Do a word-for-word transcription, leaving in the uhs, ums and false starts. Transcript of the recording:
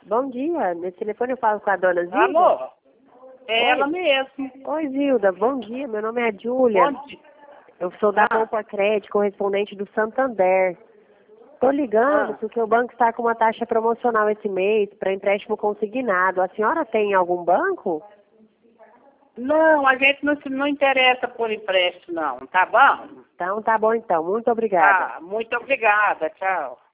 Bom dia, nesse telefone eu falo com a dona Zilda. Alô? É Oi. ela mesmo. Oi, Zilda, bom dia, meu nome é Júlia. Bom dia. Eu sou da Ah. Compa Crédito, correspondente do Santander. Estou ligando Ah. porque o banco está com uma taxa promocional esse mês para empréstimo consignado. A senhora tem algum banco? Não, a gente não se não interessa por empréstimo, não, tá bom? Então tá bom então, muito obrigada. Ah, muito obrigada, tchau.